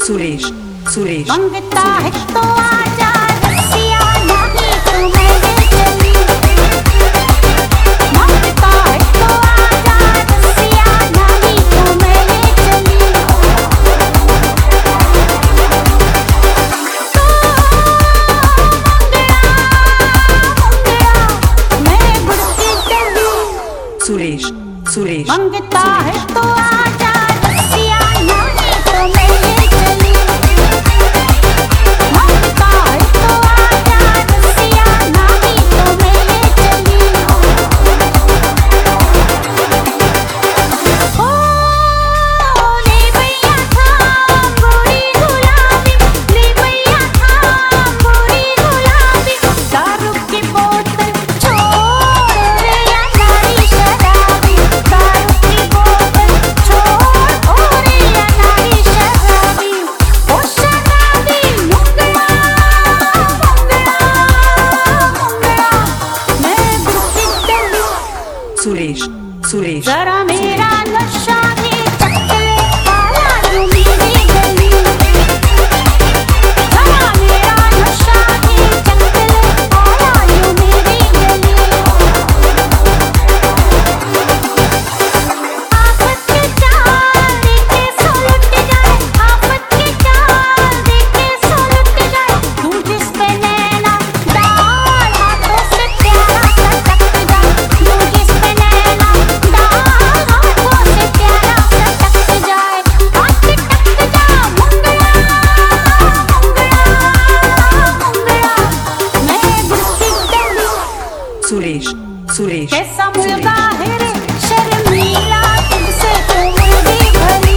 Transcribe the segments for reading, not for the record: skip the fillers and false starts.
सुरेश सुरेश मंगता है तो आजा रसिया नहीं तो मैं चली। मंगता है तो आजा रसिया नहीं तो मैं चली। तो मंगड़ा मैं गुड़ती चली। सुरेश सुरेश मंगता है तो आजा रसिया नहीं तो मैं चली। मंगता है तो आजा रसिया नहीं तो मैं चली। ओ ले भैया थाम गोरी गुलाबी, ले भैया थाम गोरी गुलाबी। दारू की बोतल छोड़ रे या नारी शराबी। दारू की बोतल छोड़ ओ रे या नारी शराबी। ओ शराबी मुंगड़ा मुंगड़ा मुंगड़ा मैं गुड़ती चली। सुरेश सुरेश जरा मेरा नशा भी चख ले आया यूं मेरी गली। जरा मेरा नशा भी चख ले आया यूं मेरी गली। आफत के चाल देखे सो लुट जाए, आफत के चाल देखे सो लुट जाए। तू जिस पे नैना डाल हाथों से प्यारा सा टक जाए। तू जिस पे नैना डाल हाथों से प्यारा सा टक जाए। हाथ टक जा मुंगड़ा मुंगड़ा मुंगड़ा मैं गुड़ती चली। सुरेश सुरेश कैसा मुलगा है रे शर्मीला तुझसे तो मुर्गी भली।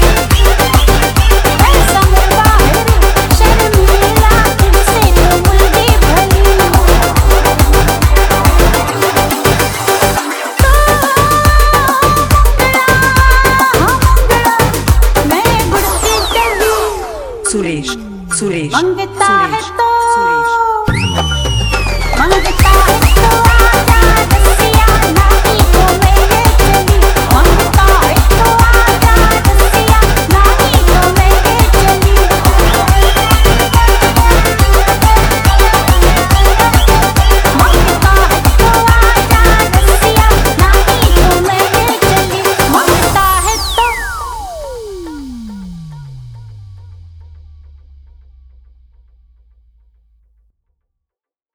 कैसा मुलगा है रे शर्मीला तुझसे तो मुर्गी भली। तो मंगड़ा मैं गुड़ती चली। सुरेश सुरेश मंगता है सुरेश तो सुरेश मंगता है तो